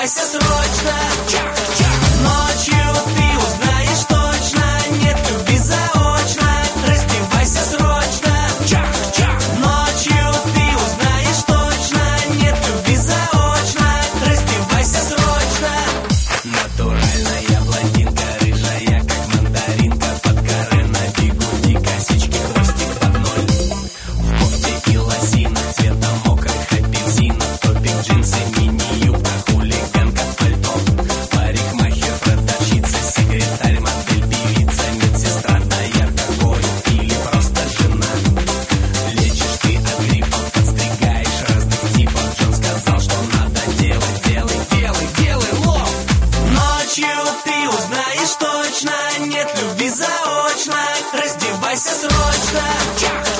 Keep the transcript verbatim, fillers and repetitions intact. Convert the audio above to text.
раздевайся срочно. Ночью ты узнаешь точно, нет любви заочно. Раздевайся срочно. Ночью ты узнаешь точно, нет любви заочно. Раздевайся срочно. Натуральная блондинка, рыжая как мандаринка, под горы на бигуди, косички, хвостик под ноль. В кофте и лосинах цвета мокрых апельсинов, топик, джинсы, мини-юбка, хулиганка, пальто. Парикмахер, продавщица, секретарь, модель, певица, медсестра, доярка, конь или просто жена. Лечишь ты от гриппа, подстригаешь разных типов. Джон сказал, что надо делать, делай, делай, делай, лов. Ночью ты узнаешь точно, нет любви заочно. Раздевайся срочно.